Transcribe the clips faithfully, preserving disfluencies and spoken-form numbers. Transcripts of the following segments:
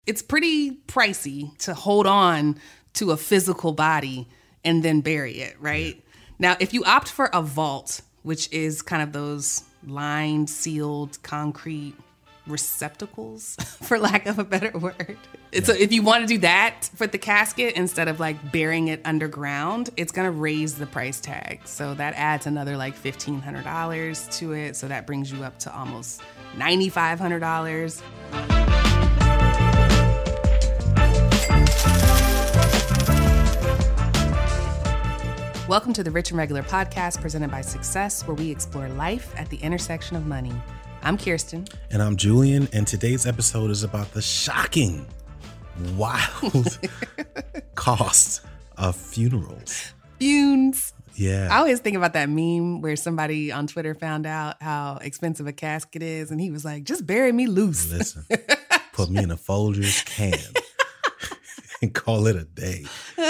It's pretty pricey to hold on to a physical body and then bury it, right? Yeah. Now, if you opt for a vault, which is kind of those lined, sealed, concrete receptacles, for lack of a better word. Yeah. So if you want to do that for the casket instead of like burying it underground, it's going to raise the price tag. So that adds another like fifteen hundred dollars to it. So that brings you up to almost nine thousand five hundred dollars. Welcome to the Rich and Regular podcast presented by Success, where we explore life at the intersection of money. I'm Kirsten. And I'm Julian. And today's episode is about the shocking, wild cost of funerals. Funes. Yeah. I always think about that meme where somebody on Twitter found out how expensive a casket is. And he was like, just bury me loose. Listen, put me in a Folgers can and call it a day.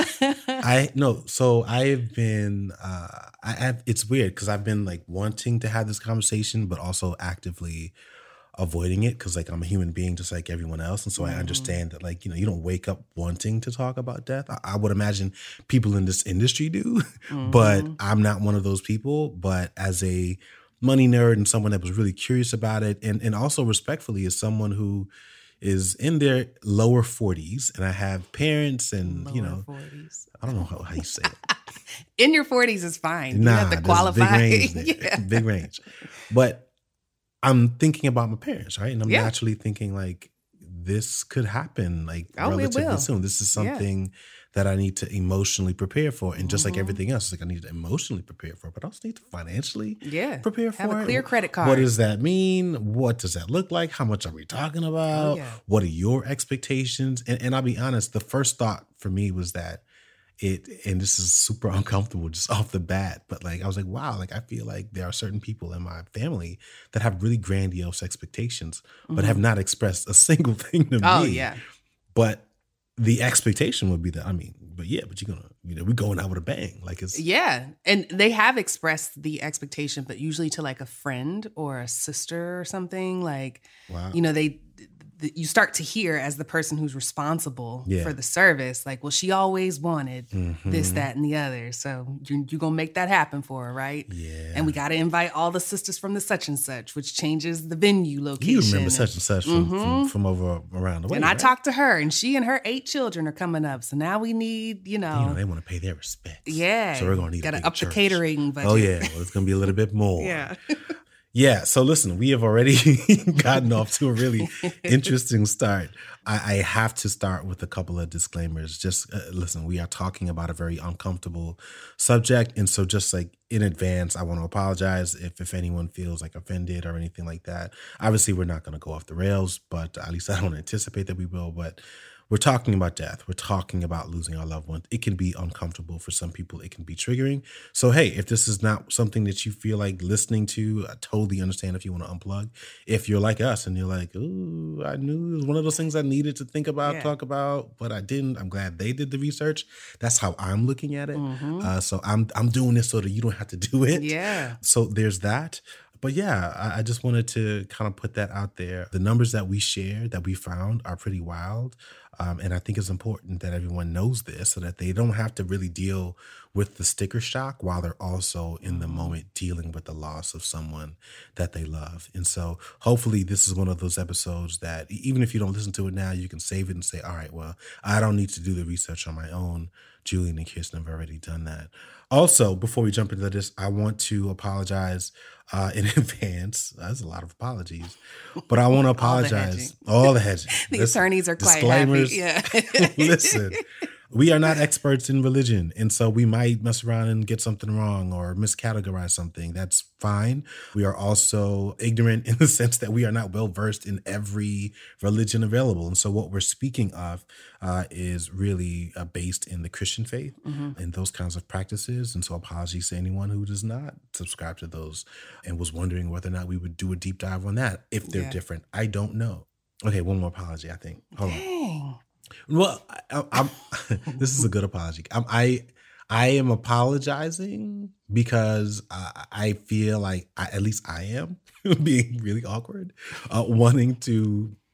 I no, so I've been, uh, I have, it's weird because I've been like wanting to have this conversation, but also actively avoiding it because like I'm a human being just like everyone else. And so mm-hmm. I understand that like, you know, you don't wake up wanting to talk about death. I, I would imagine people in this industry do, mm-hmm. but I'm not one of those people. But as a money nerd and someone that was really curious about it, and, and also respectfully as someone who is in their lower forties, and I have parents and, lower you know, forties. I don't know how, how you say it. In your forties is fine. Nah, you have to qualify. Big range there. Yeah. Big range. But I'm thinking about my parents, right? And I'm yeah. naturally thinking like, this could happen like oh, relatively soon. This is something yeah. that I need to emotionally prepare for. And just mm-hmm. like everything else, like I need to emotionally prepare for it, but I also need to financially yeah. prepare for it. Have a clear credit card. What does that mean? What does that look like? How much are we talking about? Oh, yeah. What are your expectations? And, and I'll be honest, the first thought for me was that it, and this is super uncomfortable just off the bat, but like, I was like, wow, like I feel like there are certain people in my family that have really grandiose expectations, mm-hmm. but have not expressed a single thing to oh, me. yeah. But the expectation would be that, I mean, but yeah, but you're gonna, you know, we're going out with a bang. Like it's. Yeah. And they have expressed the expectation, but usually to like a friend or a sister or something like, wow. you know, they, you start to hear as the person who's responsible yeah. for the service, like, well, she always wanted mm-hmm. this, that, and the other. So you're, you're going to make that happen for her, right? Yeah. And we got to invite all the sisters from the such and such, which changes the venue location. You remember such and such from, mm-hmm. from, from over around the way, And I right? talked to her, and she and her eight children are coming up. So now we need, you know. You know, they want to pay their respects. Yeah. So we're going to need Got to up church. the catering budget. Oh, yeah. Well, it's going to be a little bit more. yeah. Yeah, so listen, we have already gotten off to a really interesting start. I, I have to start with a couple of disclaimers. Just uh, listen, we are talking about a very uncomfortable subject. And so just like in advance, I want to apologize if, if anyone feels like offended or anything like that. Obviously, we're not going to go off the rails, but at least I don't anticipate that we will. But we're talking about death. We're talking about losing our loved ones. It can be uncomfortable for some people. It can be triggering. So, hey, if this is not something that you feel like listening to, I totally understand if you want to unplug. If you're like us and you're like, ooh, I knew it was one of those things I needed to think about, yeah. talk about, but I didn't. I'm glad they did the research. That's how I'm looking at it. Mm-hmm. Uh, so I'm I'm doing this so that you don't have to do it. Yeah. So there's that. But yeah, I, I just wanted to kind of put that out there. The numbers that we share, that we found, are pretty wild. Um, and I think it's important that everyone knows this so that they don't have to really deal with the sticker shock while they're also in the moment dealing with the loss of someone that they love. And so hopefully this is one of those episodes that even if you don't listen to it now, you can save it and say, all right, well, I don't need to do the research on my own. Julian and Kirsten have already done that. Also, before we jump into this, I want to apologize uh, in advance. That's a lot of apologies. But I want to apologize. All the hedging. All the, hedging. the Listen, attorneys are quite disclaimers. happy. Yeah. Listen, we are not experts in religion. And so we might mess around and get something wrong or miscategorize something. That's fine. We are also ignorant in the sense that we are not well-versed in every religion available. And so what we're speaking of uh, is really uh, based in the Christian faith mm-hmm. and those kinds of practices. And so apologies to anyone who does not subscribe to those and was wondering whether or not we would do a deep dive on that if they're yeah. different. I don't know. Okay, one more apology, I think. Hold Dang. on. Well, I, I'm, this is a good apology. I'm, I I am apologizing because I, I feel like I, at least I am being really awkward, uh, wanting to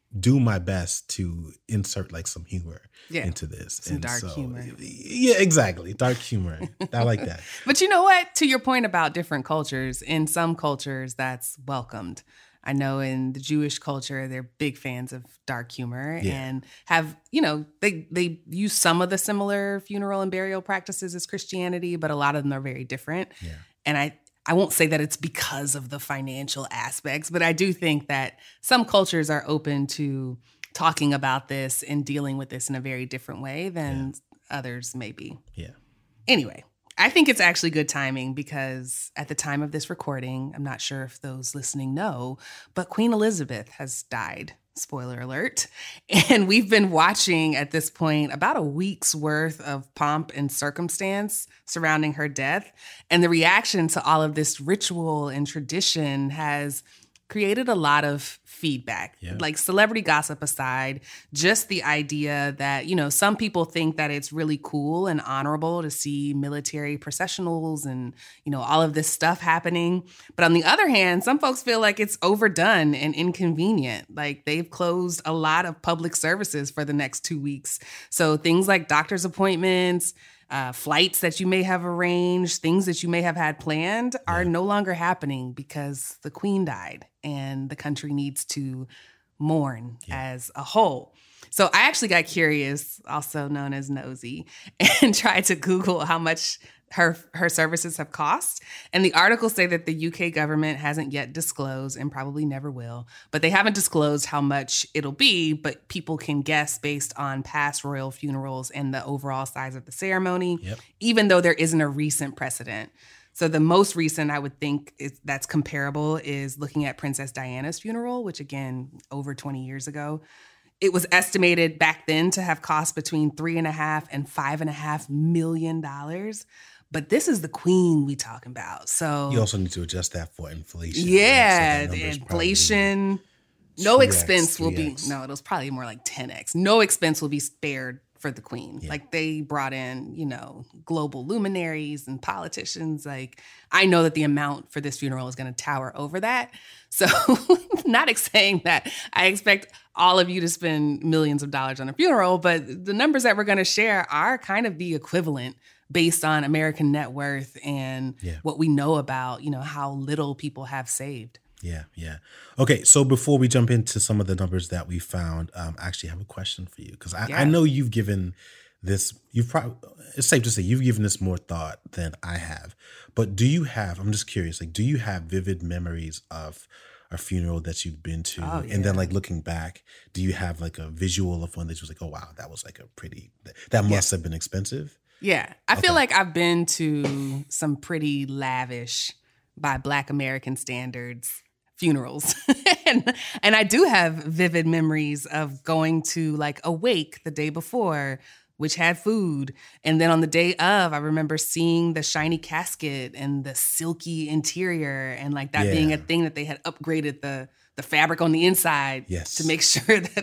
do my best to insert like some humor yeah, into this. Some and dark so, humor. Yeah, exactly. Dark humor. I like that. But you know what? To your point about different cultures, in some cultures that's welcomed. I know in the Jewish culture, they're big fans of dark humor yeah. and have, you know, they, they use some of the similar funeral and burial practices as Christianity, but a lot of them are very different. Yeah. And I, I won't say that it's because of the financial aspects, but I do think that some cultures are open to talking about this and dealing with this in a very different way than yeah. others may be. Yeah. Anyway. I think it's actually good timing because at the time of this recording, I'm not sure if those listening know, but Queen Elizabeth has died. Spoiler alert. And we've been watching at this point about a week's worth of pomp and circumstance surrounding her death. And the reaction to all of this ritual and tradition has created a lot of feedback, yeah. like celebrity gossip aside, just the idea that, you know, some people think that it's really cool and honorable to see military processionals and, you know, all of this stuff happening. But on the other hand, some folks feel like it's overdone and inconvenient. Like they've closed a lot of public services for the next two weeks. So things like doctor's appointments, Uh, flights that you may have arranged, things that you may have had planned are yeah. no longer happening because the Queen died and the country needs to mourn yeah. as a whole. So I actually got curious, also known as nosy, and tried to Google how much her her services have cost. And the articles say that the U K government hasn't yet disclosed and probably never will, but they haven't disclosed how much it'll be, but people can guess based on past royal funerals and the overall size of the ceremony, yep. even though there isn't a recent precedent. So the most recent I would think is, that's comparable is looking at Princess Diana's funeral, which again, over twenty years ago. It was estimated back then to have cost between three and a half and five and a half million dollars. But this is the Queen we talking about. So you also need to adjust that for inflation. Yeah, right? So inflation. No expense will be, no, it was probably more like ten x. No expense will be spared for the Queen. Yeah. Like they brought in, you know, global luminaries and politicians. Like I know that the amount for this funeral is going to tower over that. So not saying that I expect all of you to spend millions of dollars on a funeral, but the numbers that we're going to share are kind of the equivalent based on American net worth and yeah. what we know about, you know, how little people have saved. Yeah, yeah. Okay, so before we jump into some of the numbers that we found, um, I actually have a question for you because I, yeah. I know you've given this, you've probably, it's safe to say you've given this more thought than I have. But do you have, I'm just curious, like, do you have vivid memories of a funeral that you've been to? Oh, yeah. And then like looking back, do you have like a visual of one that was like, oh, wow, that was like a pretty, that must yeah. have been expensive? Yeah. I okay. feel like I've been to some pretty lavish, by Black American standards, funerals. and, and I do have vivid memories of going to like a wake the day before, which had food. And then on the day of, I remember seeing the shiny casket and the silky interior and like that yeah. being a thing that they had upgraded the the fabric on the inside yes. to make sure that,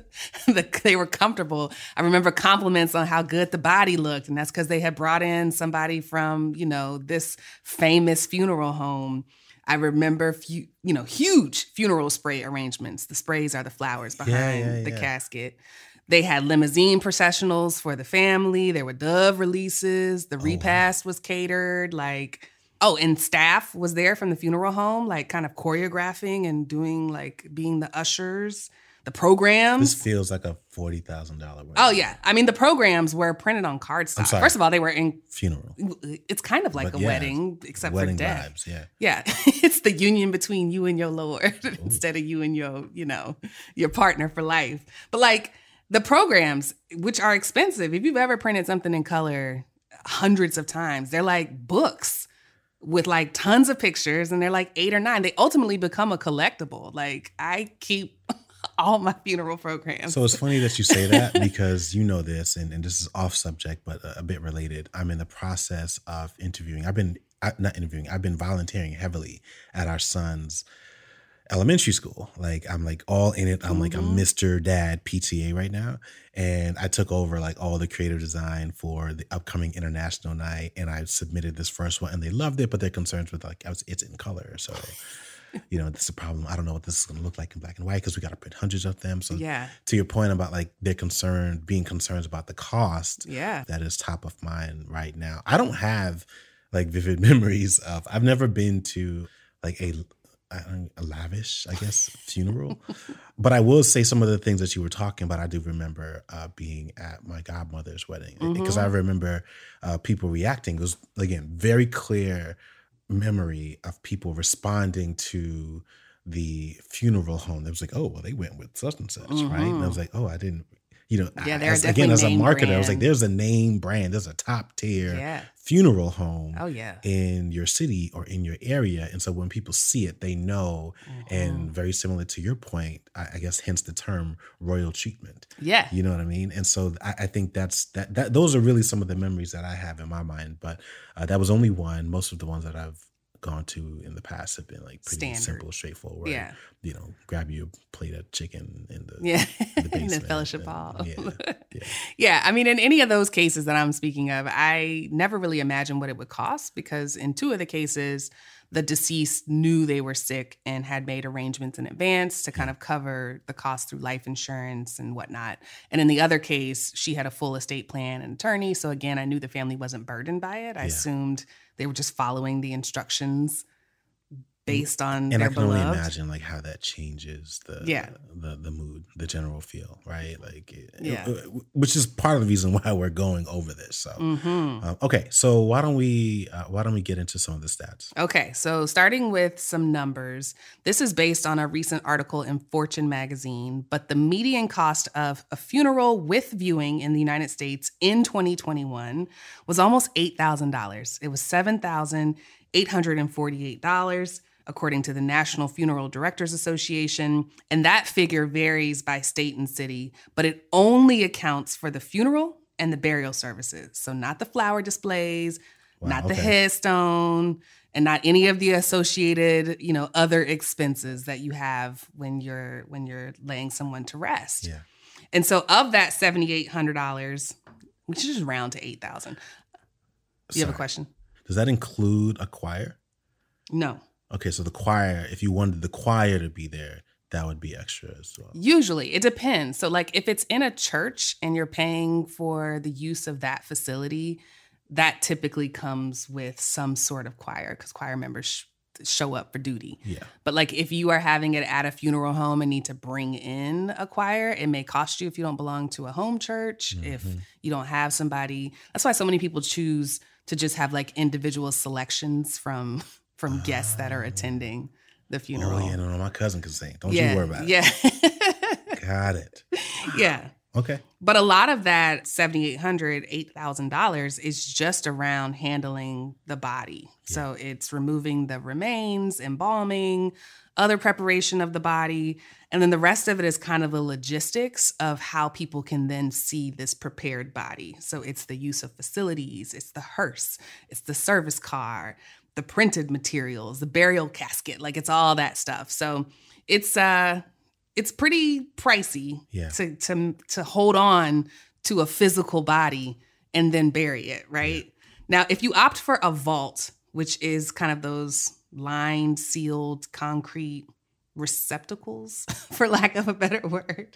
that they were comfortable. I remember compliments on how good the body looked. And that's because they had brought in somebody from, you know, this famous funeral home. I remember, fu- you know, huge funeral spray arrangements. The sprays are the flowers behind yeah, yeah, the yeah. casket. They had limousine processionals for the family. There were dove releases. The oh, repast wow. was catered. Like, oh, and staff was there from the funeral home, like kind of choreographing and doing like being the ushers. The programs. This feels like a forty thousand dollars wedding. Oh, yeah. I mean, the programs were printed on cardstock. First of all, they were in... Funeral. It's kind of like but a yeah, wedding, except wedding for death. Vibes, yeah. Yeah. It's the union between you and your Lord instead of you and your, you know, your partner for life. But like the programs, which are expensive, if you've ever printed something in color hundreds of times, they're like books with like tons of pictures and they're like eight or nine. They ultimately become a collectible. Like I keep... all my funeral programs. So it's funny that you say that because you know this, and, and this is off subject, but a, a bit related. I'm in the process of interviewing. I've been, not interviewing, I've been volunteering heavily at our son's elementary school. Like I'm like all in it. I'm mm-hmm. like a Mister Dad P T A right now. And I took over like all the creative design for the upcoming international night. And I submitted this first one and they loved it, but they're concerned with like, I was, it's in color. So you know, this is a problem. I don't know what this is going to look like in black and white because we got to print hundreds of them. So Yeah. to your point about like they're concerned, being concerned about the cost, Yeah. that is top of mind right now. I don't have like vivid memories of, I've never been to like a, a lavish, I guess, funeral. But I will say some of the things that you were talking about, I do remember uh, being at my godmother's wedding because Mm-hmm. I remember uh, people reacting. It was, again, very clear memory of people responding to the funeral home. It was like, oh, well, they went with such and such, right? And I was like, oh, I didn't, you know, Yeah, I- they're as, definitely again, as a name marketer, I was like, brand. there's a name brand, there's a top tier Yeah. funeral home Oh, yeah. in your city or in your area. And so when people see it, they know. Mm-hmm. And very similar to your point, I, I guess, hence the term royal treatment. Yeah. You know what I mean? And so I, I think that's that, that. Those are really some of the memories that I have in my mind. But uh, that was only one. Most of the ones that I've gone to in the past have been like pretty Standard. simple, straightforward. Yeah. You know, grab you a plate of chicken in the Yeah. in the In the basement fellowship and- hall. Yeah, yeah. Yeah, I mean, in any of those cases that I'm speaking of, I never really imagined what it would cost because in two of the cases, the deceased knew they were sick and had made arrangements in advance to kind of cover the cost through life insurance and whatnot. And in the other case, she had a full estate plan and attorney. So again, I knew the family wasn't burdened by it. I Yeah. assumed they were just following the instructions based on And their I can only beloved. imagine like how that changes the Yeah. the the mood, the general feel, right? Like, it- Yeah. it- which is part of the reason why we're going over this. So, Mm-hmm. um, okay, so why don't we uh, why don't we get into some of the stats? Okay, so starting with some numbers, this is based on a recent article in Fortune magazine, but the median cost of a funeral with viewing in the United States in twenty twenty-one was almost eight thousand dollars. It was seven thousand eight hundred forty-eight dollars, according to the National Funeral Directors Association, and that figure varies by state and city, but it only accounts for the funeral and the burial services. So not the flower displays, Wow, not the okay. headstone, and not any of the associated, you know, other expenses that you have when you're when you're laying someone to rest. Yeah. And so of that seven thousand eight hundred dollars, we should just round to eight thousand dollars. You have a Sorry. question? Does that include a choir? No. Okay, so the choir, if you wanted the choir to be there, that would be extra as well. Usually, it depends. So, like, if it's in a church and you're paying for the use of that facility, that typically comes with some sort of choir because choir members sh- show up for duty. Yeah. But, like, if you are having it at a funeral home and need to bring in a choir, it may cost you if you don't belong to a home church, if you don't have somebody. That's why so many people choose to just have, like, individual selections from from guests that are attending the funeral. Oh yeah, no, no, my cousin can sing. Don't yeah, you worry about yeah. it. Got it. yeah. Okay. But a lot of that seven thousand eight hundred dollars, eight thousand dollars is just around handling the body. So it's removing the remains, embalming, other preparation of the body. And then the rest of it is kind of the logistics of how people can then see this prepared body. So it's the use of facilities, it's the hearse, it's the service car, the printed materials, the burial casket, like it's all that stuff. So it's uh it's pretty pricey Yeah. to to to hold on to a physical body and then bury it, right? Now, if you opt for a vault, which is kind of those lined, sealed concrete receptacles, for lack of a better word.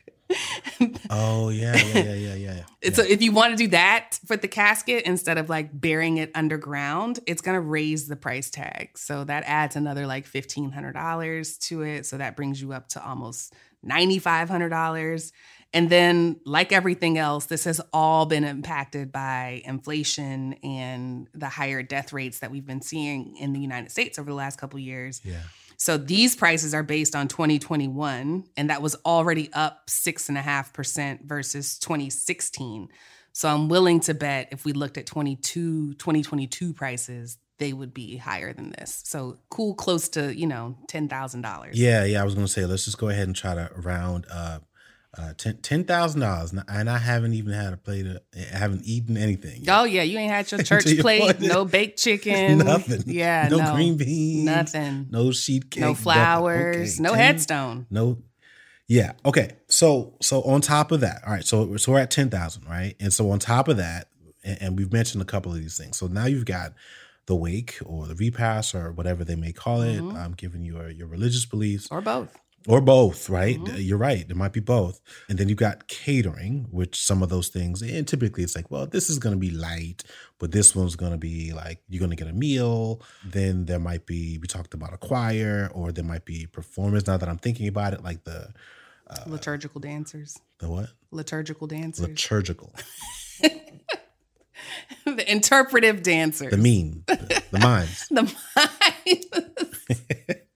Oh yeah, yeah, yeah, yeah, yeah. yeah. So if you want to do that for the casket instead of like burying it underground, it's going to raise the price tag. So that adds another like fifteen hundred dollars to it. So that brings you up to almost nine thousand five hundred dollars. And then like everything else, this has all been impacted by inflation and the higher death rates that we've been seeing in the United States over the last couple of years. Yeah. So these prices are based on twenty twenty-one, and that was already up six and a half percent versus twenty sixteen. So I'm willing to bet if we looked at twenty-two, twenty twenty-two prices, they would be higher than this. So cool, close to, you know, ten thousand dollars. Yeah, yeah. I was gonna say let's just go ahead and try to round up uh, ten ten thousand dollars, and I haven't even had a plate of, I haven't eaten anything yet. Oh yeah, you ain't had your church To your plate, point. no baked chicken, Nothing. Yeah, no, no, green beans, nothing, no sheet cake, no nothing. flowers, Okay, no ten headstone. No. Yeah. Okay. So so on top of that, all right. So so we're at ten thousand, right? And so on top of that, and, and we've mentioned a couple of these things. So now you've got the wake or the repast or whatever they may call it, Mhm. um, given your your religious beliefs. Or both. Or both, right? Mhm. You're right. There might be both. And then you've got catering, which some of those things, and typically it's like, well, this is going to be light, but this one's going to be like, you're going to get a meal. Then there might be, we talked about a choir, or there might be performers. Now that I'm thinking about it, like the, uh, Liturgical dancers. the what? Liturgical dancers. Liturgical. The interpretive dancers. The meme. The, the mimes. The mimes.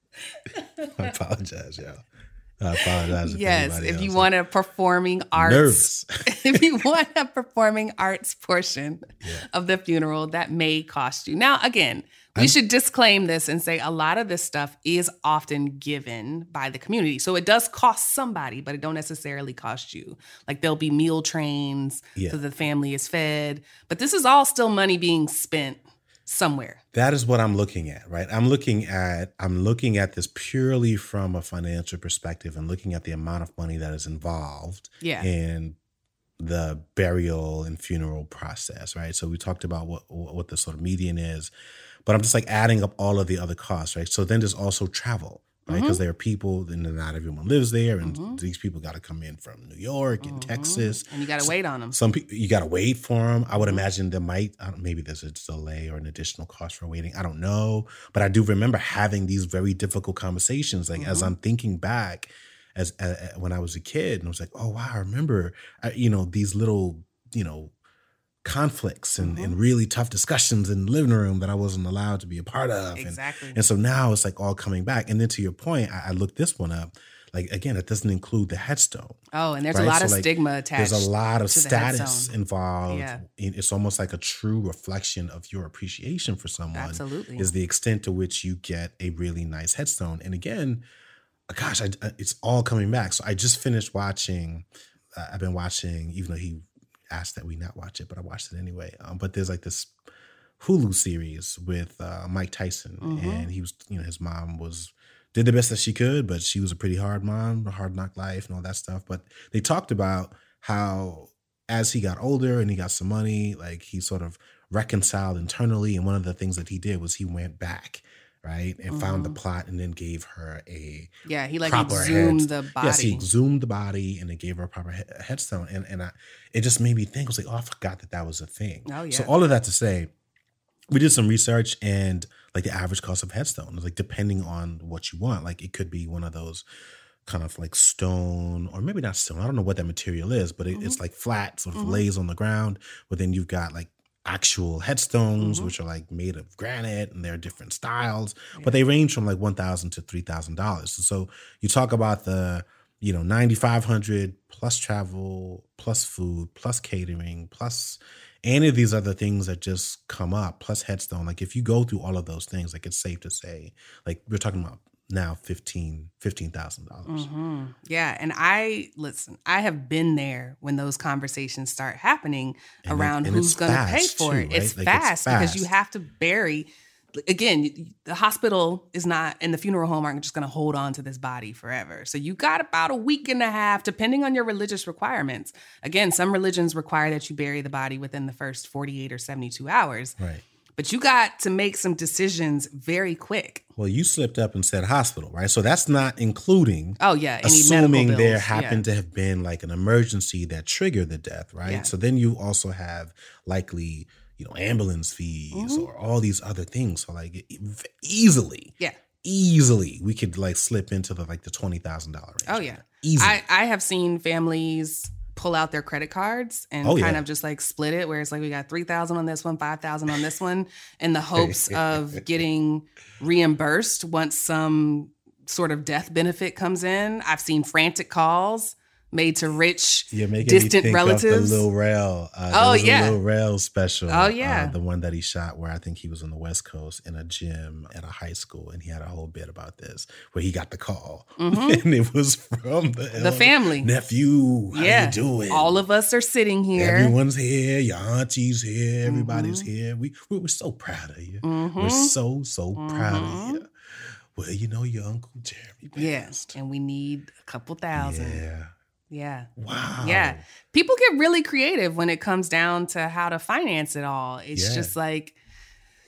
I apologize, y'all. I apologize. If Yes, anybody if else you is want a performing arts, nervous. if you want a performing arts portion Yeah. of the funeral, that may cost you. Now, again, we I'm- should disclaim this and say a lot of this stuff is often given by the community. So it does cost somebody, but it don't necessarily cost you. Like there'll be meal trains Yeah. so the family is fed. But this is all still money being spent somewhere. That is what I'm looking at, right? I'm looking at I'm looking at this purely from a financial perspective and looking at the amount of money that is involved Yeah. in the burial and funeral process, right? So we talked about what what the sort of median is, but I'm just like adding up all of the other costs, right? So then there's also travel, right? Because there are people, and not everyone lives there, and Mhm. these people got to come in from New York and Mhm. Texas. And you got to wait on them. Some people, you got to wait for them. I would Mhm. imagine there might, I don't, maybe there's a delay or an additional cost for waiting. I don't know. But I do remember having these very difficult conversations. Like as Mhm. I'm thinking back as uh, when I was a kid, and I was like, oh, wow, I remember, uh, you know, these little, you know, conflicts and, Mhm. and really tough discussions in the living room that I wasn't allowed to be a part of. And, Exactly. and so now it's like all coming back. And then to your point, I, I looked this one up. Like, again, it doesn't include the headstone. Oh, and there's right? a lot So, of like, stigma attached. There's a lot of to the status headstone. involved. Yeah. It- It's almost like a true reflection of your appreciation for someone. Absolutely. Is the extent to which you get a really nice headstone. And again, gosh, I, I- it's all coming back. So I just finished watching. Uh, I've been watching, even though he asked that we not watch it, but I watched it anyway. Um, but there's like this Hulu series with uh, Mike Tyson, Mhm. and he was, you know, his mom was did the best that she could, but she was a pretty hard mom, a hard knock life, and all that stuff. But they talked about how as he got older and he got some money, like he sort of reconciled internally. And one of the things that he did was he went back, right, and found the Mhm. plot, and then gave her a Yeah, he like proper exhumed head- the body. Yes, he exhumed the body and it gave her a proper he- headstone. And and I, it just made me think. I was like, oh, I forgot that that was a thing. Oh, So yeah. all of that to say, we did some research, and like the average cost of headstone is like depending on what you want. Like it could be one of those kind of like stone, or maybe not stone. I don't know what that material is, but it, it's like flat, sort of Mhm. lays on the ground. But then you've got like actual headstones, Mhm. which are like made of granite, and they're different styles, Yeah. but they range from like one thousand to three thousand dollars. So you talk about the, you know, ninety five hundred plus travel, plus food, plus catering, plus any of these other things that just come up, plus headstone. Like if you go through all of those things, like it's safe to say, like we're talking about now fifteen fifteen thousand dollars. hmm Yeah, and I listen. I have been there when those conversations start happening And it- around and who's it's going to pay fast, for too, it. right? It's, Like, it's fast because you fast. have to bury. Again, the hospital is not, and the funeral home aren't just going to hold on to this body forever. So you got about a week and a half, depending on your religious requirements. Again, some religions require that you bury the body within the first forty-eight or seventy-two hours. Right. But you got to make some decisions very quick. Well, you slipped up and said hospital, right? So that's not including Oh, yeah. Any assuming medical there bills. happened to have been like an emergency that triggered the death, right? Yeah. So then you also have likely, you know, ambulance fees Mhm. or all these other things. So like e- easily, Yeah. easily we could like slip into the like the twenty thousand dollars range. Oh, yeah. Easily. I, I have seen families pull out their credit cards and Oh, kind yeah. of just like split it, where it's like we got three thousand on this one, five thousand on this one, in the hopes of getting reimbursed once some sort of death benefit comes in. I've seen frantic calls made to rich You're making distant me think relatives. of the Lil Rel. Uh, Oh, there was a yeah. Lil Rel special. Oh, yeah. Uh, the one that he shot where I think he was on the West Coast in a gym at a high school, and he had a whole bit about this where he got the call, Mhm. and it was from the, The family. nephew. How Yeah. you doing? All of us are sitting here. Everyone's here. Your auntie's here. Everybody's Mhm. here. We we we're so proud of you. Mhm. We're so so proud Mhm. of you. Well, you know your uncle Jeremy Yeah. passed. And we need a couple thousand. Yeah. Yeah. Wow. Yeah. People get really creative when it comes down to how to finance it all. It's Yeah. just like,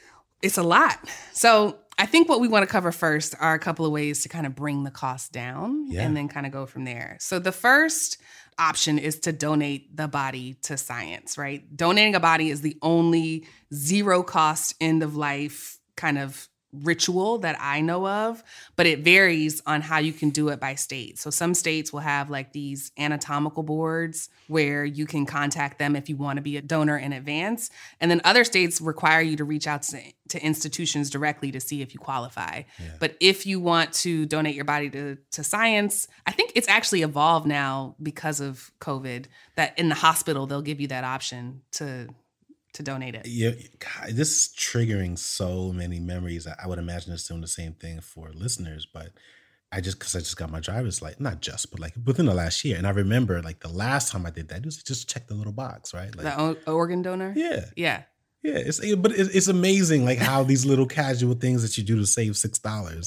It's a lot. So I think what we want to cover first are a couple of ways to kind of bring the cost down Yeah. and then kind of go from there. So the first option is to donate the body to science, right? Donating a body is the only zero cost end of life kind of ritual that I know of, but it varies on how you can do it by state. So some states will have like these anatomical boards where you can contact them if you want to be a donor in advance. And then other states require you to reach out to, to institutions directly to see if you qualify. Yeah. But if you want to donate your body to, to science, I think it's actually evolved now because of COVID that in the hospital, they'll give you that option to to donate it. Yeah, God, this is triggering so many memories. I, I would imagine it's doing the same thing for listeners, but I just, because I just got my driver's license, not just, but like within the last year. And I remember like the last time I did that, it was just check the little box, right? Like, the o- organ donor? yeah. Yeah. Yeah, it's but it's, it's amazing like how these little casual things that you do to save six dollars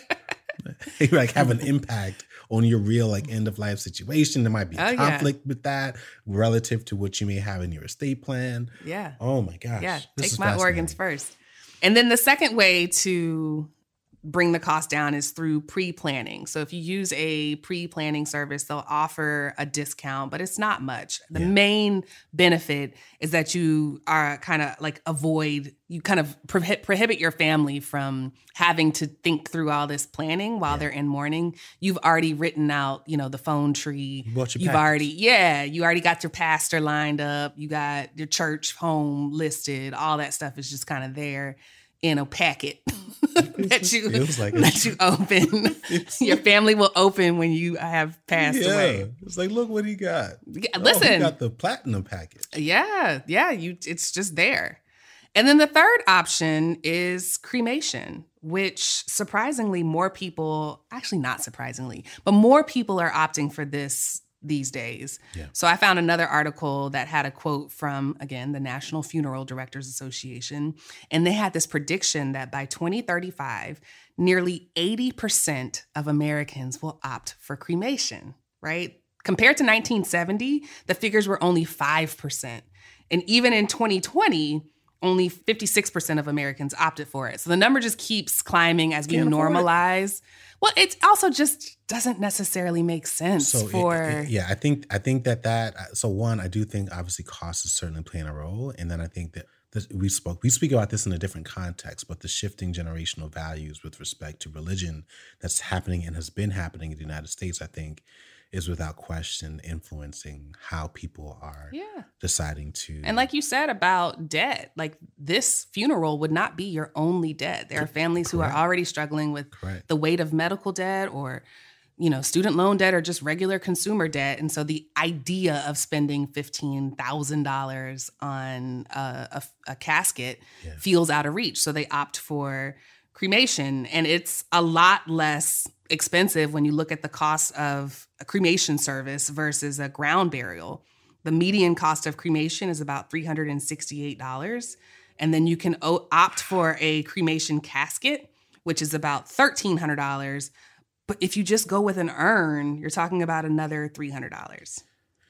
like have an impact on your real like end of life situation. There might be a Oh, conflict yeah. with that relative to what you may have in your estate plan. Yeah. Oh my gosh. Yeah. This Take my organs first. And then the second way to bring the cost down is through pre-planning. So if you use a pre-planning service, they'll offer a discount, but it's not much. The Yeah. main benefit is that you are kind of like avoid, you kind of prohibit, prohibit your family from having to think through all this planning while Yeah. they're in mourning. You've already written out, you know, the phone tree. You bought your You've package. already, yeah, you already got your pastor lined up. You got your church home listed. All that stuff is just kind of there in a packet that you Feels like that it. you open. Your family will open when you have passed yeah. away. It's like, look what he got. Yeah, Oh, listen. he got the platinum package. Yeah, yeah, you it's just there. And then the third option is cremation, which surprisingly more people, actually not surprisingly, but more people are opting for this these days. Yeah. So I found another article that had a quote from, again, the National Funeral Directors Association, and they had this prediction that by twenty thirty-five, nearly eighty percent of Americans will opt for cremation, right? Compared to nineteen seventy, the figures were only five percent. And even in twenty twenty, only fifty-six percent of Americans opted for it. So the number just keeps climbing as we Can't afford it. normalize. Well, it also just doesn't necessarily make sense So for... it- it- yeah, I think I think that that so one, I do think obviously cost is certainly playing a role, and then I think that this, we spoke we speak about this in a different context, but the shifting generational values with respect to religion that's happening and has been happening in the United States, I think, is without question influencing how people are Yeah. deciding to. And like you said about debt, like this funeral would not be your only debt. There are families who are Correct. already struggling with Correct. the weight of medical debt or, you know, student loan debt or just regular consumer debt. And so the idea of spending fifteen thousand dollars on a, a, a casket Yeah. feels out of reach. So they opt for cremation. And it's a lot less expensive when you look at the cost of a cremation service versus a ground burial. The median cost of cremation is about three hundred sixty-eight dollars. And then you can o- opt for a cremation casket, which is about thirteen hundred dollars. But if you just go with an urn, you're talking about another three hundred dollars.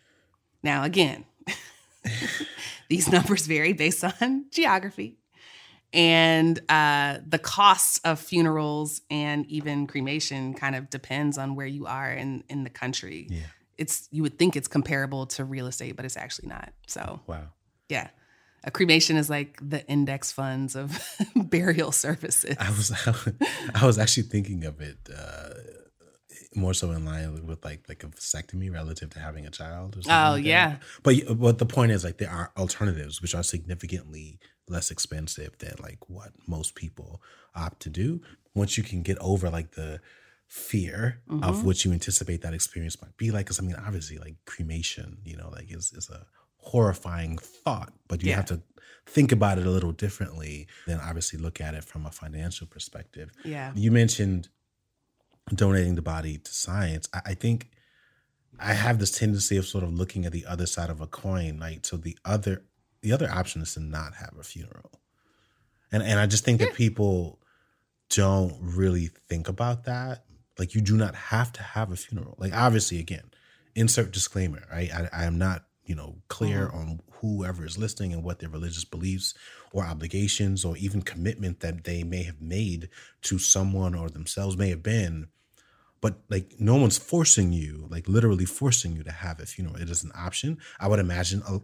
Now, again, these numbers vary based on geography. And uh, the cost of funerals and even cremation kind of depends on where you are in, in the country. Yeah. It's you would think it's comparable to real estate, but it's actually not. So, Wow. yeah. A cremation is like the index funds of burial services. I was I was actually thinking of it uh, more so in line with like like a vasectomy relative to having a child. Or something Oh, like that. yeah. But but the point is like there are alternatives which are significantly less expensive than like what most people opt to do. Once you can get over like the fear Mm-hmm. of what you anticipate that experience might be like, because I mean obviously like cremation, you know, like is is a horrifying thought, but you Yeah. have to think about it a little differently than obviously look at it from a financial perspective. Yeah. You mentioned donating the body to science. I, I think I have this tendency of sort of looking at the other side of a coin, right? So the other the other option is to not have a funeral. And and I just think that people don't really think about that. Like you do not have to have a funeral. Like obviously, again, insert disclaimer, right? I, I am not, you know, clear Mm-hmm. on whoever is listening and what their religious beliefs or obligations or even commitment that they may have made to someone or themselves may have been. But like no one's forcing you, like literally forcing you to have a funeral. It is an option. I would imagine. A, and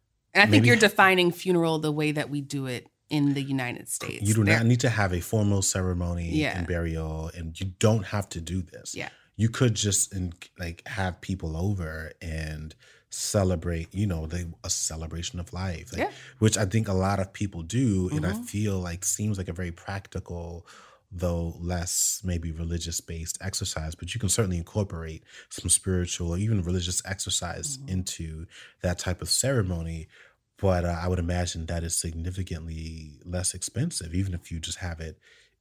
I think maybe, you're defining funeral the way that we do it in the United States. You do there, not need to have a formal ceremony yeah. and burial, and you don't have to do this. Yeah. You could just in, like have people over and celebrate, you know, the, a celebration of life, like, yeah. which I think a lot of people do. Mm-hmm. And I feel like seems like a very practical, though less maybe religious based exercise, but you can certainly incorporate some spiritual or even religious exercise mm-hmm. into that type of ceremony. But uh, I would imagine that is significantly less expensive, even if you just have it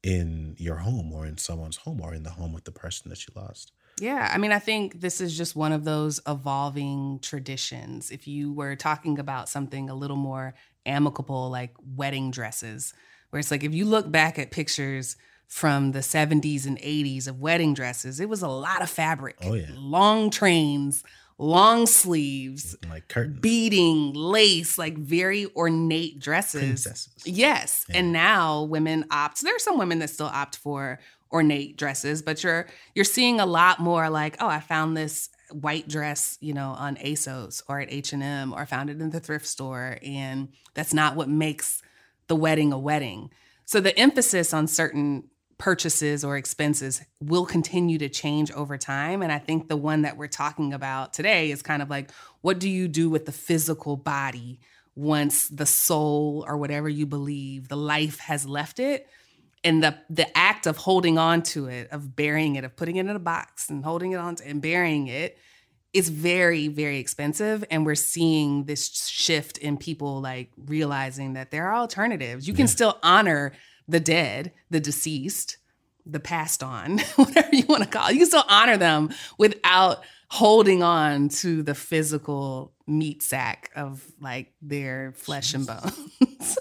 in your home or in someone's home or in the home with the person that you lost. Yeah. I mean, I think this is just one of those evolving traditions. If you were talking about something a little more amicable, like wedding dresses, where it's like, if you look back at pictures from the seventies and eighties of wedding dresses, it was a lot of fabric, oh, yeah. long trains, long sleeves, like curtains, beading, lace, like very ornate dresses. Princesses. Yes. Yeah. And now women opt, there are some women that still opt for ornate dresses, but you're you're seeing a lot more like, oh, I found this white dress, you know, on ASOS or at H and M, or I found it in the thrift store, and that's not what makes the wedding a wedding. So the emphasis on certain purchases or expenses will continue to change over time. And I think the one that we're talking about today is kind of like, what do you do with the physical body once the soul or whatever you believe, the life has left it? And the the act of holding on to it, of burying it, of putting it in a box and holding it on to, and burying it is very, very expensive. And we're seeing this shift in people like realizing that there are alternatives. You can yeah. still honor the dead, the deceased, the passed on, whatever you want to call it. You can still honor them without holding on to the physical meat sack of like their flesh and bones.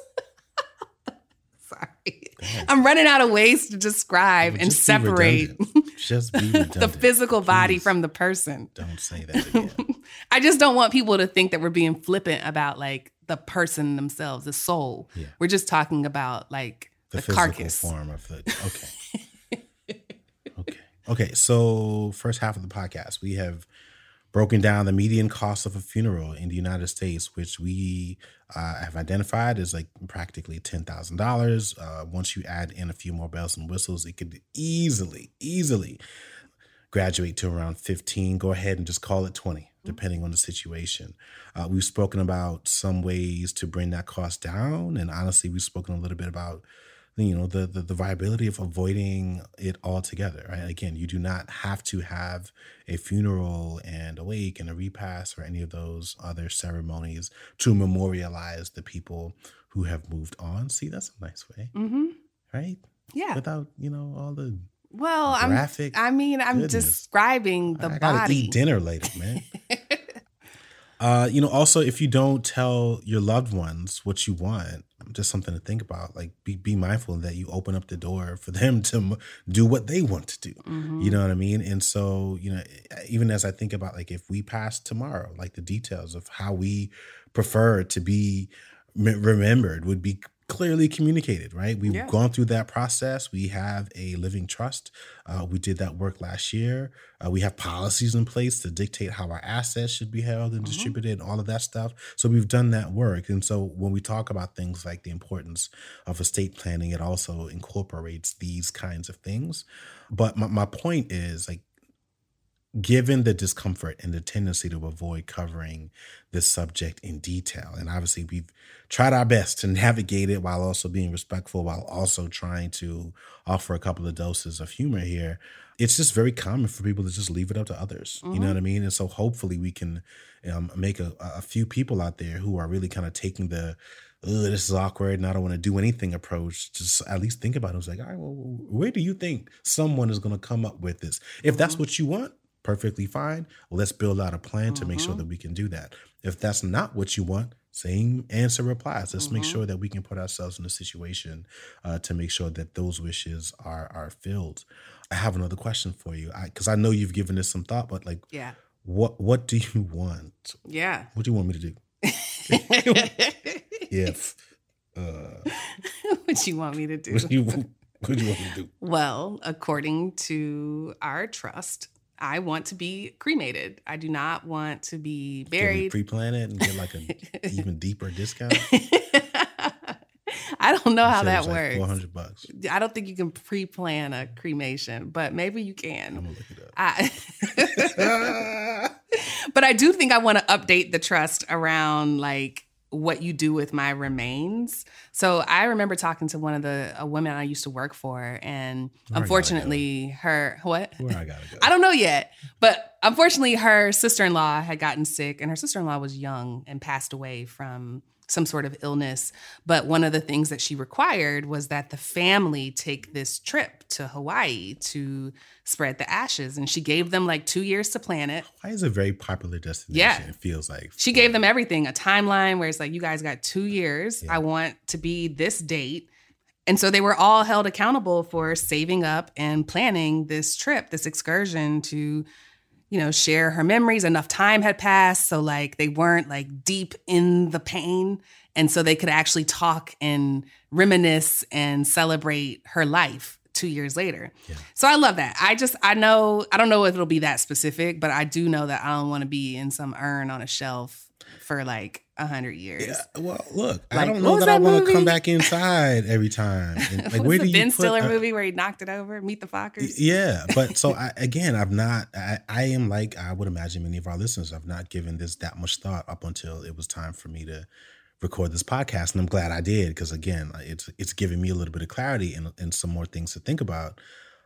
Sorry. I'm running out of ways to describe and separate just be redundant. the physical body Please. From the person. Don't say that again. I just don't want people to think that we're being flippant about like the person themselves, the soul. Yeah. We're just talking about like the, the physical carcass form of the, okay. okay. Okay. So first half of the podcast, we have broken down the median cost of a funeral in the United States, which we uh, have identified as like practically ten thousand dollars. Uh, once you add in a few more bells and whistles, it could easily, easily graduate to around fifteen. Go ahead and just call it twenty, depending on the situation. Uh, we've spoken about some ways to bring that cost down. And honestly, we've spoken a little bit about you know, the, the the viability of avoiding it altogether, right? Again, you do not have to have a funeral and a wake and a repast or any of those other ceremonies to memorialize the people who have moved on. See, that's a nice way, mm-hmm. right? Yeah. Without, you know, all the well, graphic. I'm, I mean, I'm goodness. describing the I body. gotta eat dinner later, man. Uh, you know, also, if you don't tell your loved ones what you want, just something to think about, like be, be mindful that you open up the door for them to m- do what they want to do. Mm-hmm. You know what I mean? And so, you know, even as I think about like if we pass tomorrow, like the details of how we prefer to be m- remembered would be clearly communicated, right? We've yeah. gone through that process. We have a living trust. Uh, we did that work last year. Uh, we have policies in place to dictate how our assets should be held and mm-hmm. distributed and all of that stuff. So we've done that work. And so when we talk about things like the importance of estate planning, it also incorporates these kinds of things. But my, my point is like, given the discomfort and the tendency to avoid covering this subject in detail, and obviously we've tried our best to navigate it while also being respectful, while also trying to offer a couple of doses of humor here, it's just very common for people to just leave it up to others. Mm-hmm. You know what I mean? And so hopefully we can um, make a, a few people out there who are really kind of taking the, oh, this is awkward and I don't want to do anything approach, just at least think about it. It's like, all right, well, where do you think someone is going to come up with this? If mm-hmm. that's what you want, perfectly fine. Let's build out a plan to mm-hmm. make sure that we can do that. If that's not what you want, same answer applies. Let's mm-hmm. make sure that we can put ourselves in a situation uh, to make sure that those wishes are are filled. I have another question for you, because I, I know you've given this some thought, but like, yeah, what what do you want? Yeah, What do you want me to do? if uh, what you want me to do? what you what you want me to do? Well, according to our trust, I want to be cremated. I do not want to be buried. Pre-plan it and get like an even deeper discount. I don't know You how said it that was like works. Four hundred bucks. I don't think you can pre-plan a cremation, but maybe you can. I'm gonna look it up. I, but I do think I want to update the trust around like what you do with my remains. So I remember talking to one of the a woman I used to work for, and Where I unfortunately, her what? Where I gotta go? I don't know yet, but unfortunately, her sister-in-law had gotten sick, and her sister-in-law was young and passed away from some sort of illness. But one of the things that she required was that the family take this trip to Hawaii to spread the ashes. And she gave them like two years to plan it. Hawaii is a very popular destination. Yeah. It feels like. She gave them everything, a timeline where it's like, you guys got two years. Yeah. I want to be this date. And so they were all held accountable for saving up and planning this trip, this excursion to, you know, share her memories. Enough time had passed. So like they weren't like deep in the pain. And so they could actually talk and reminisce and celebrate her life two years later. Yeah. So I love that. I just, I know, I don't know if it'll be that specific, but I do know that I don't want to be in some urn on a shelf for like a hundred years. Yeah, well, look, I Like, don't what know was that, I that want to movie? come back inside every time. And, like, Like, where the do you Ben put Stiller a- movie where he knocked it over? Meet the Fockers? Yeah, but so I, again, I've not. I, I am like I would imagine many of our listeners. I've not given this that much thought up until it was time for me to record this podcast, and I'm glad I did because again, it's it's giving me a little bit of clarity and, and some more things to think about.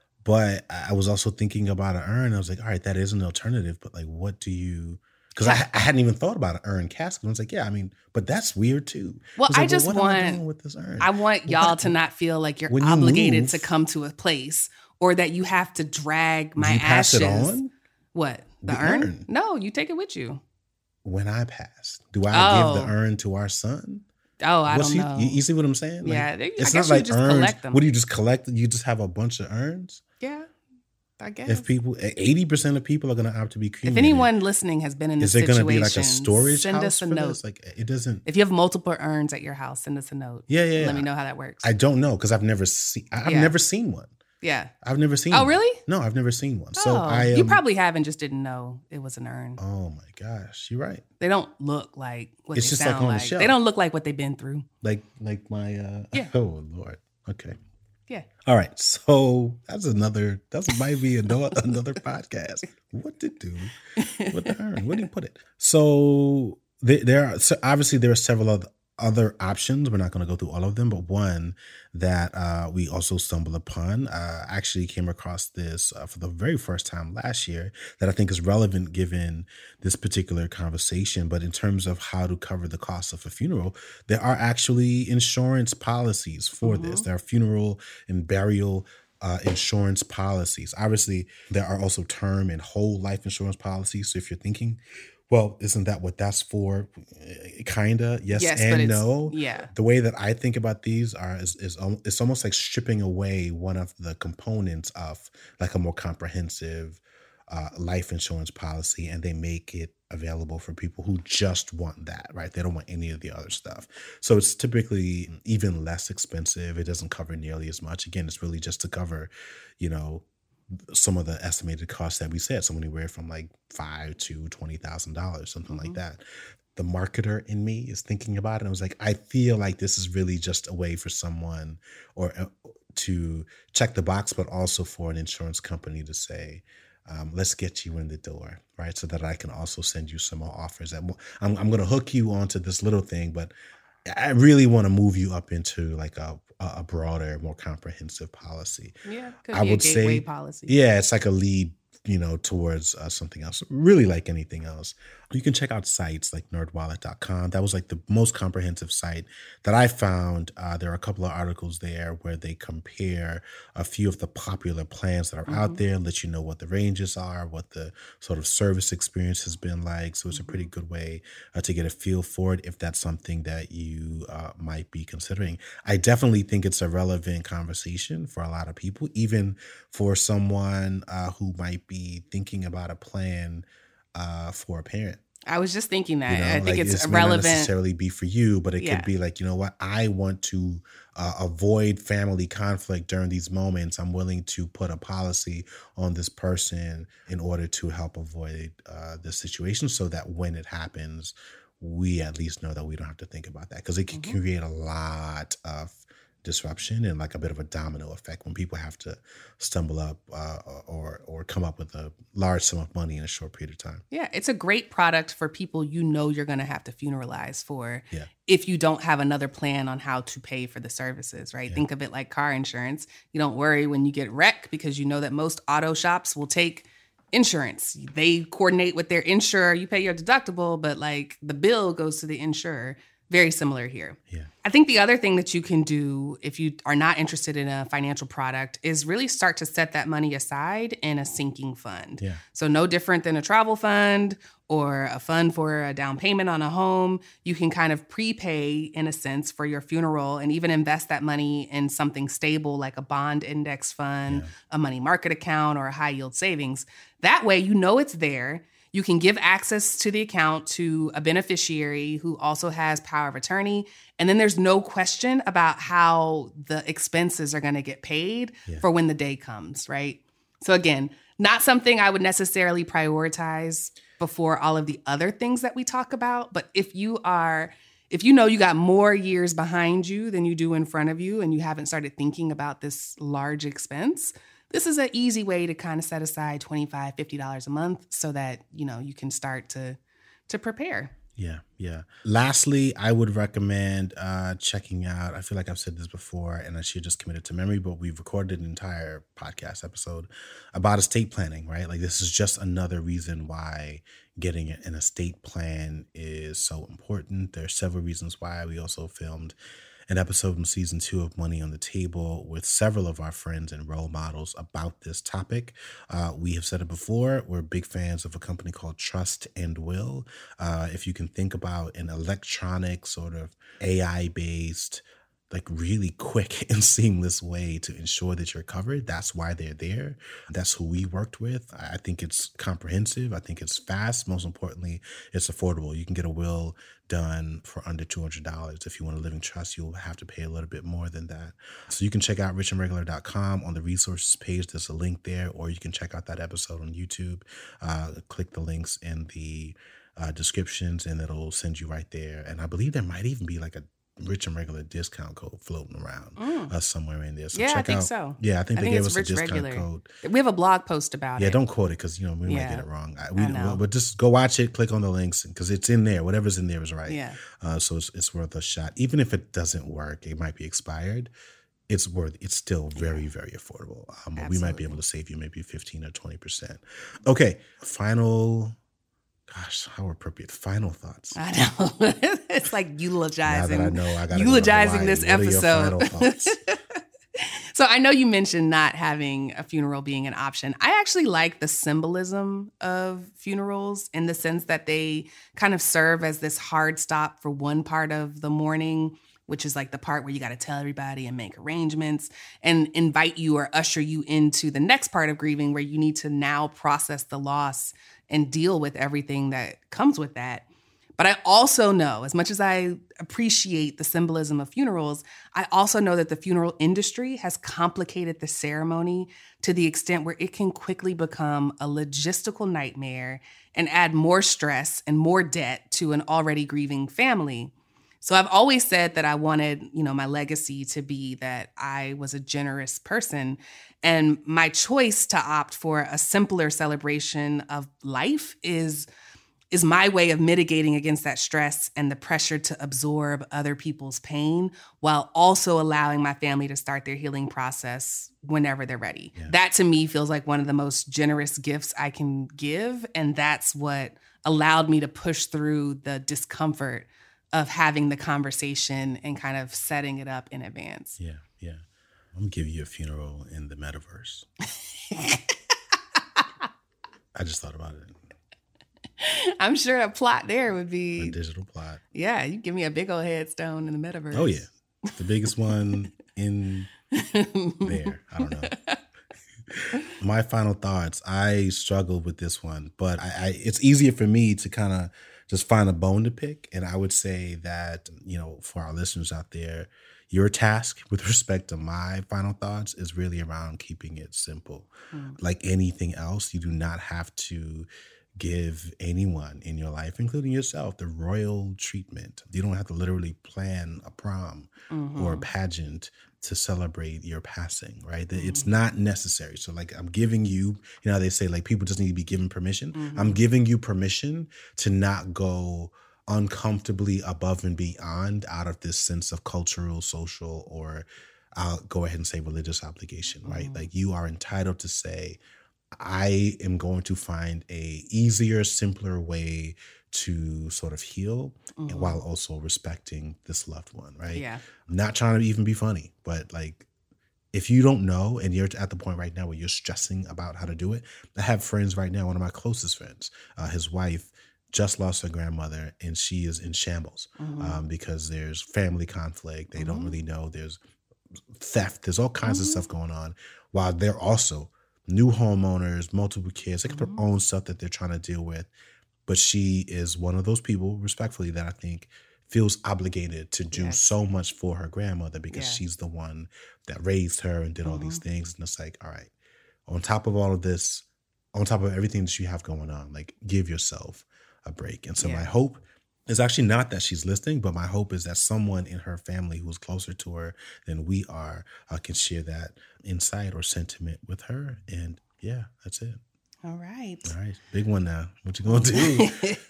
But I was also thinking about an urn. I was like, all right, that is an alternative, but like, what do you? Because I, I hadn't even thought about an urn casket. I was like, yeah, I mean, but that's weird too. Well, was I like, just what am I want- doing with this urn? I want y'all What? to not feel like you're When you obligated move- to come to a place or that you have to drag my do you pass ashes. it on What? The, The urn? urn. No, you take it with you. when I pass? Do I Oh. give the urn to our son? Oh, I What's don't he- know. You, you see what I'm saying? Like, Yeah, they- I it's guess not you like just urns. collect them. What do you just collect? You just have a bunch of urns. Yeah, I guess. If people, eighty percent of people are going to opt to be cremated. If anyone listening has been in is this there going to situation, be like a storage send house us a for note. this? Like it doesn't. If you have multiple urns at your house, send us a note. Yeah, yeah. Let yeah. me know how that works. I don't know because I've never seen. I've Yeah. never seen one. yeah. I've never seen. Oh, one. really? No, I've never seen one. So oh, I. Um, you probably have and just didn't know it was an urn. Oh my gosh, you're right. They don't look like what It's they just like sound on the like. shelf. They don't look like what they've been through. Like like my. uh Yeah. Oh Lord. Okay. Yeah. All right, so that's another. That might be another another podcast. What to do with the urn? Where do you put it? So there, there are so obviously there are several other other options. We're not going to go through all of them, but one that uh, we also stumbled upon, uh, actually came across this uh, for the very first time last year that I think is relevant given this particular conversation. But in terms of how to cover the cost of a funeral, there are actually insurance policies for Mm-hmm. this. There are funeral and burial Uh, insurance policies. Obviously, there are also term and whole life insurance policies. So if you're thinking, well, isn't that what that's for? Kinda, yes, Yes, but and it's- no. yeah. The way that I think about these are is, is al- it's almost like stripping away one of the components of like a more comprehensive uh, life insurance policy, and they make it available for people who just want that, right? They don't want any of the other stuff. So it's typically even less expensive. It doesn't cover nearly as much. Again, it's really just to cover, you know, some of the estimated costs that we said, so anywhere from like five to twenty thousand dollars, something Mm-hmm. like that. The marketer in me is thinking about it. And I was like, I feel like this is really just a way for someone or uh, to check the box, but also for an insurance company to say, um, let's get you in the door, right? So that I can also send you some more offers. That I'm, I'm going to hook you onto this little thing, but I really want to move you up into like a, a broader, more comprehensive policy. Yeah. Could I be would a gateway say, policy. yeah, it's like a lead, you know, towards uh, something else, really like anything else. You can check out sites like nerd wallet dot com. That was like the most comprehensive site that I found. Uh, there are a couple of articles there where they compare a few of the popular plans that are Mm-hmm. out there, let you know what the ranges are, what the sort of service experience has been like. So it's a pretty good way uh, to get a feel for it if that's something that you uh, might be considering. I definitely think it's a relevant conversation for a lot of people, even for someone uh, who might be thinking about a plan uh, for a parent. I was just thinking that. You know, I think like it's this may not relevant. necessarily be for you, but it Yeah. could be like, you know what, I want to uh, avoid family conflict during these moments. I'm willing to put a policy on this person in order to help avoid uh, the situation, so that when it happens, we at least know that we don't have to think about that, because it can Mm-hmm. create a lot of disruption and like a bit of a domino effect when people have to stumble up uh, or or come up with a large sum of money in a short period of time. Yeah, it's a great product for people you know you're going to have to funeralize for Yeah. if you don't have another plan on how to pay for the services, right? Yeah. Think of it like car insurance. You don't worry when you get wrecked because you know that most auto shops will take insurance. They coordinate with their insurer. You pay your deductible, but like the bill goes to the insurer. Very similar here. Yeah. I think the other thing that you can do if you are not interested in a financial product is really start to set that money aside in a sinking fund. Yeah. So no different than a travel fund or a fund for a down payment on a home. You can kind of prepay in a sense for your funeral and even invest that money in something stable like a bond index fund, Yeah. a money market account, or a high yield savings. That way you know it's there. You can give access to the account to a beneficiary who also has power of attorney. And then there's no question about how the expenses are going to get paid Yeah. for when the day comes, right? So again, not something I would necessarily prioritize before all of the other things that we talk about. But if you are, if you know you got more years behind you than you do in front of you and you haven't started thinking about this large expense, this is an easy way to kind of set aside twenty-five dollars, fifty dollars a month so that, you know, you can start to to prepare. Yeah, yeah. Lastly, I would recommend uh, checking out, I feel like I've said this before and I should just commit it to memory, but we've recorded an entire podcast episode about estate planning, right? Like this is just another reason why getting an estate plan is so important. There are several reasons why. We also filmed an episode in season two of Money on the Table with several of our friends and role models about this topic. Uh, we have said it before, we're big fans of a company called Trust and Will. Uh, if you can think about an electronic sort of A I-based, like really quick and seamless way to ensure that you're covered, that's why they're there. That's who we worked with. I think it's comprehensive. I think it's fast. Most importantly, it's affordable. You can get a will done for under two hundred dollars. If you want a living trust, you'll have to pay a little bit more than that. So you can check out rich and regular dot com. On the resources page, there's a link there, or you can check out that episode on YouTube. Uh, click the links in the uh, descriptions and it'll send you right there. And I believe there might even be like a Rich and Regular discount code floating around Mm. uh, somewhere in there. So Yeah, I check think out, so. Yeah, I think I they think gave it's us a Rich discount Regular. code. We have a blog post about Yeah, it. don't quote it because you know we might Yeah. get it wrong. I, we, I know. But just go watch it, click on the links because it's in there. Whatever's in there is right. Yeah. Uh, so it's, it's worth a shot. Even if it doesn't work, it might be expired. It's worth. It's still very, very affordable. Um, but we might be Absolutely. able to save you maybe fifteen or twenty percent. Okay, final. Gosh, how appropriate. Final thoughts. I know. It's like Now eulogizing. that I know, I got eulogizing this what are your episode. final thoughts? So I know you mentioned not having a funeral being an option. I actually like the symbolism of funerals in the sense that they kind of serve as this hard stop for one part of the mourning, which is like the part where you got to tell everybody and make arrangements and invite you or usher you into the next part of grieving where you need to now process the loss and deal with everything that comes with that. But I also know, as much as I appreciate the symbolism of funerals, I also know that the funeral industry has complicated the ceremony to the extent where it can quickly become a logistical nightmare and add more stress and more debt to an already grieving family. So I've always said that I wanted, you know, my legacy to be that I was a generous person. And my choice to opt for a simpler celebration of life is, is my way of mitigating against that stress and the pressure to absorb other people's pain while also allowing my family to start their healing process whenever they're ready. Yeah. That to me feels like one of the most generous gifts I can give. And that's what allowed me to push through the discomfort of having the conversation and kind of setting it up in advance. Yeah, yeah. I'm gonna give you a funeral in the metaverse. I just thought about it. I'm sure a plot there would A be, digital plot. yeah, you give me a big old headstone in the metaverse. Oh yeah, the biggest one in there. I don't know. My final thoughts. I struggled with this one, but I, I it's easier for me to kind of just find a bone to pick. And I would say that, you know, for our listeners out there, your task with respect to my final thoughts is really around keeping it simple. Mm. Like anything else, you do not have to give anyone in your life, including yourself, the royal treatment. You don't have to literally plan a prom mm-hmm. or a pageant to celebrate your passing, right? Mm-hmm. It's not necessary. So like I'm giving you, you know, they say like people just need to be given permission. Mm-hmm. I'm giving you permission to not go uncomfortably above and beyond out of this sense of cultural, social, or I'll go ahead and say religious obligation, right? Mm-hmm. Like you are entitled to say, I am going to find a easier, simpler way to sort of heal mm-hmm. while also respecting this loved one, right? Yeah. I'm not trying to even be funny, but like if you don't know and you're at the point right now where you're stressing about how to do it, I have friends right now, one of my closest friends, uh, his wife just lost her grandmother and she is in shambles mm-hmm. um, because there's family conflict. They mm-hmm. don't really know. There's theft. There's all kinds mm-hmm. of stuff going on while they're also new homeowners, multiple kids. They got mm-hmm. their own stuff that they're trying to deal with. But she is one of those people, respectfully, that I think feels obligated to do yes. so much for her grandmother because yeah. she's the one that raised her and did mm-hmm. all these things. And it's like, all right, on top of all of this, on top of everything that you have going on, like give yourself a break. And so yeah. my hope is actually not that she's listening, but my hope is that someone in her family who's closer to her than we are uh, can share that insight or sentiment with her. And yeah, that's it. All right. All right. Big one now. What you going to do?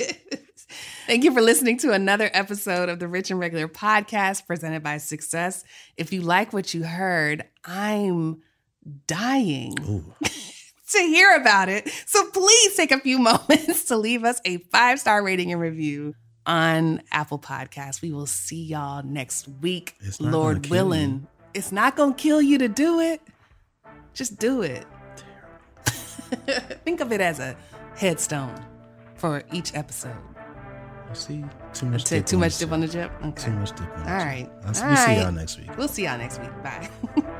Thank you for listening to another episode of the Rich and Regular podcast presented by Success. If you like what you heard, I'm dying to hear about it. So please take a few moments to leave us a five-star rating and review on Apple Podcasts. We will see y'all next week, Lord willing. It's not going to kill you to do it. Just do it. Think of it as a headstone for each episode. I see too much too, dip too on much the dip on the chip? Okay. Too much dip on the All chip. right. I'll, All we'll right. see y'all next week. We'll see y'all next week. Bye.